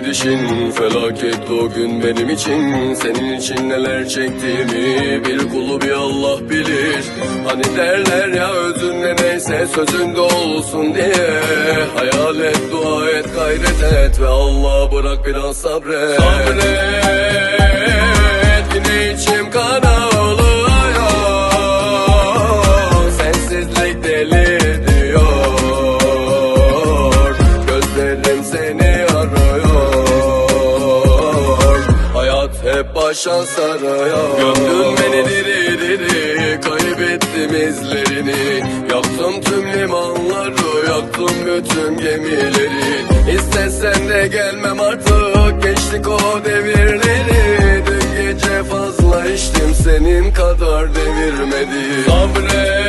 gidişin felaketti o gün benim için. Senin için neler çektiğimi bir kulu bir Allah bilir. Hani derler ya özünle neyse sözünde olsun diye. Hayal et, dua et, gayret et ve Allah'a bırak biraz sabret. Sabret, yine içim kan ağlıyor. Sensizlik deli ediyor. Gözlerim seni arıyor. Hayat hep başa sarıyor. Gömdün beni diri diri, kaybettim izlerini. Yaktım tüm limanları, yaktım bütün gemileri. İstesen de gelmem artık, geçtik o devirleri. Dün gece fazla içtim, senin kadar devirmedi. Sabret,